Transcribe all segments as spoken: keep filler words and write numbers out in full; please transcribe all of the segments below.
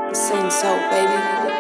Sing so, baby.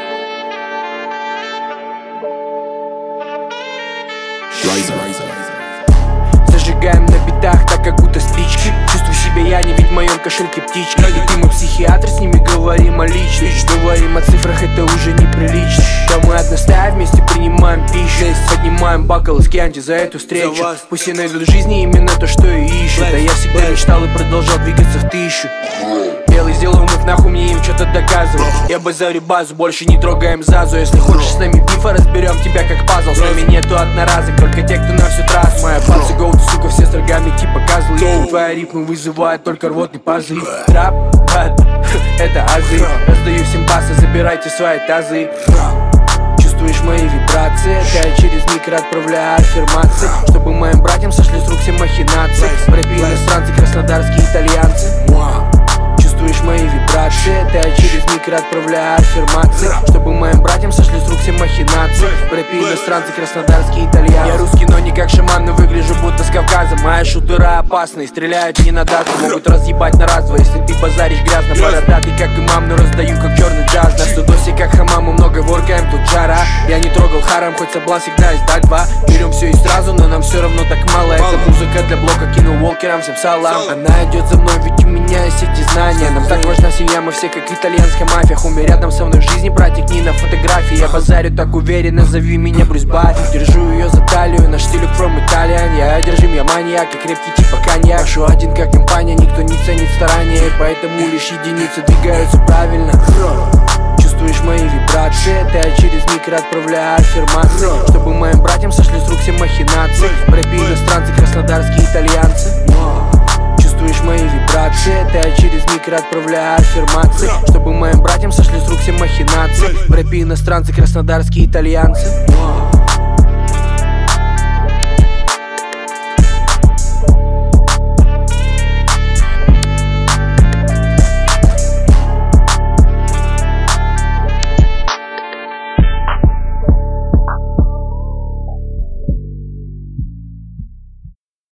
Зажигаем на битах, так как будто спички. Чувствую себя я не ведь в моем кошельке птичка. И ты мой психиатр, с ними говорим о личном. Говорим о цифрах, это уже неприлично. Да мы одностая вместе принимаем пищу. Поднимаем бокал с Кьянти за эту встречу. Пусть все найдут в жизни именно то, что и ищут. А я всегда мечтал и продолжал двигаться в тысячу. Белый сделал мув, нахуй мне им что-то доказывать. Я базарю базу, больше не трогаем Зазу. Если хочешь с нами бифа, разберем тебя как пазл. С нами нету одноразок, только те, кто на всю трассу. Моя паца гоут, сука, все с рогами типа козлы. Твои рифмы вызывают только рвотный позыв. Трап, бат, это азы. Раздаю всем басы, забирайте свои тазы. Чувствуешь мои вибрации? Я через микро отправляю аффирмации, чтобы моим братьям сошли с рук все махинации. Рэпи иностранцы, краснодарские итальянцы. Чувствуешь мои вибрации? Я через микро отправляю аффирмации, чтобы моим братьям сошли с рук все махинации. Рэпи иностранцы, краснодарские итальянцы. Я русский, но не как шаман, но выгляжу будто с Кавказа. Мои шутера опасные, стреляют не на дату. Могут разъебать на раз-два, если ты базаришь грязно. Бородатый как имам, но раздаю как черный джаз. На судосе как хамам, мы много воркаем, тут жара. Я не трогал харам, хоть соблазн всегда есть так-два. Берем все и сразу, но нам все равно так мало. Это музыка для блока, кинул волкерам, всем салам. Она идет за мной, ведь у меня есть эти знания. Нам так важна семья, мы все как итальянская мафия. Хуми рядом со мной в жизни, братик, не на фотографии. Я базарю так уверенно, зови меня Брюс Баффи. Держу ее за талию, наш стиль from Italian. Я одержим, я маньяк, и крепкий типа коньяк. Шо один как компания, никто не ценит старания, и поэтому лишь единицы двигаются правильно. Чувствуешь мои вибрации? Я через микро отправляю аффирмации, чтобы моим братьям сошли с рук все махинации. Рэпи иностранцы, краснодарские итальянцы. Чувствуешь мои вибрации? Я через микро отправляю аффирмации, чтобы моим братьям сошли с рук все махинации. Рэпи иностранцы, краснодарские итальянцы.